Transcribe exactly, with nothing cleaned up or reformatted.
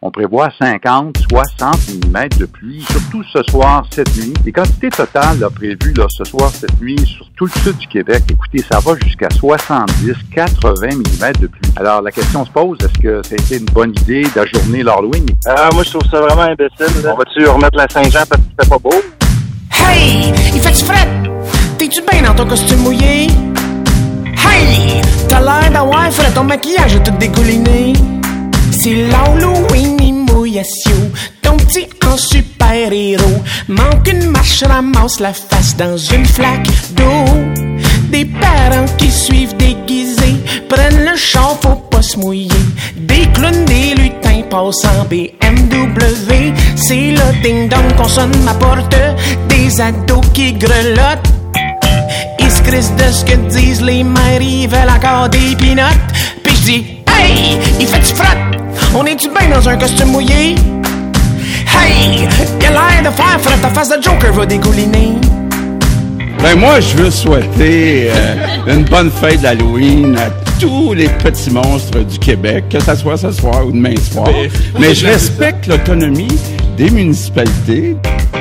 on prévoit cinquante, soixante millimètres de pluie, surtout ce soir, cette nuit. Les quantités totales là, prévues là, ce soir, cette nuit, sur tout le sud du Québec, écoutez, ça va jusqu'à soixante-dix, quatre-vingts millimètres de pluie. Alors, la question se pose, est-ce que ça a été une bonne idée d'ajourner l'Halloween? Ah, moi, je trouve ça vraiment imbécile. Là. On va-tu remettre la Saint-Jean parce que c'était pas beau? Hey! Il fait-tu fret? T'es-tu bien dans ton costume mouillé? Hey! T'as l'air d'avoir fait ton maquillage tout dégouliné. C'est l'Halloween immouillation, ton petit en super-héros. Manque une marche, ramasse la face dans une flaque d'eau. Des parents qui suivent déguisés, prennent le char, faut pas se mouiller. Des clowns, des lutins passent en B M W. C'est le ding-dong qu'on sonne ma porte. Des ados qui grelottent. Ils se crissent de ce que disent les mères, ils veulent encore des peanuts. Pis j'dis, hey, il fait du frotte. On est-tu bien dans un costume mouillé? Hey, y'a l'air de faire frotte, ta face de Joker va dégouliner. Ben moi, je veux souhaiter euh, une bonne fête d'Halloween à tous les petits monstres du Québec, que ça soit ce soir ou demain soir. Mais je respecte l'autonomie des municipalités.